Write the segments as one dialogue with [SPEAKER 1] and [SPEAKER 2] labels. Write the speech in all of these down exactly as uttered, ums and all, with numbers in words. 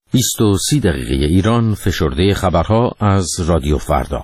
[SPEAKER 1] بیست و سی دقیقه ایران، فشرده خبرها از رادیو فردا.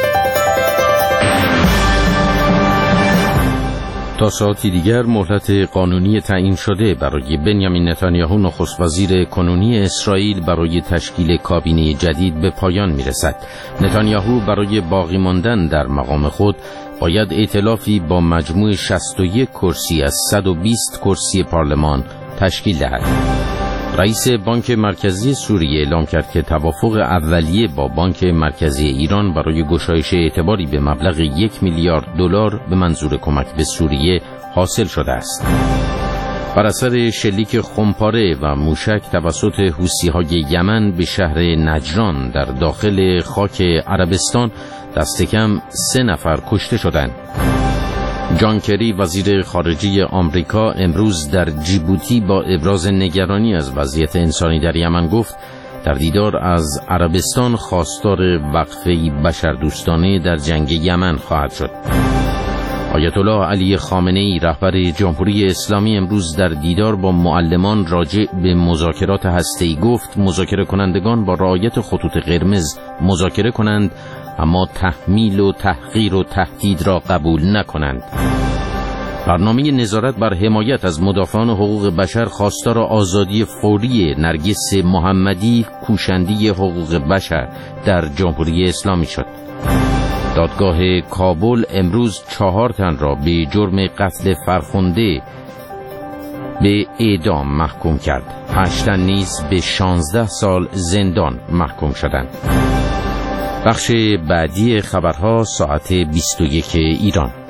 [SPEAKER 1] تا ساعتی دیگر مهلت قانونی تعیین شده برای بنیامین نتانیاهو نخست وزیر کنونی اسرائیل برای تشکیل کابینه جدید به پایان میرسد. نتانیاهو برای باقی ماندن در مقام خود باید ائتلافی با مجموع شصت و یک کرسی از صد و بیست کرسی پارلمان تشکیل دهد. رئیس بانک مرکزی سوریه اعلام کرد که توافق اولیه با بانک مرکزی ایران برای گشایش اعتباری به مبلغ یک میلیارد دلار به منظور کمک به سوریه حاصل شده است. بر اثر شلیک خمپاره و موشک توسط حوثی‌های یمن به شهر نجران در داخل خاک عربستان دست کم سه نفر کشته شدند. جان کری وزیر خارجه آمریکا امروز در جیبوتی با ابراز نگرانی از وضعیت انسانی در یمن گفت در دیدار از عربستان خواستار وقفه بشردوستانه در جنگ یمن خواهد شد. آیت الله علی خامنه‌ای رهبر جمهوری اسلامی امروز در دیدار با معلمان راجع به مذاکرات هسته‌ای گفت مذاکره کنندگان با رعایت خطوط قرمز مذاکره کنند، اما تحمیل و تحقیر و تهدید را قبول نکنند. برنامه نظارت بر حمایت از مدافعان حقوق بشر خواستار آزادی فوری نرگس محمدی کوشنده حقوق بشر در جمهوری اسلامی شد. دادگاه کابل امروز چهار تن را به جرم قتل فرخنده به اعدام محکوم کرد. هشت تن نیز به شانزده سال زندان محکوم شدند. بخش بعدی خبرها ساعت بیست و یک ایران.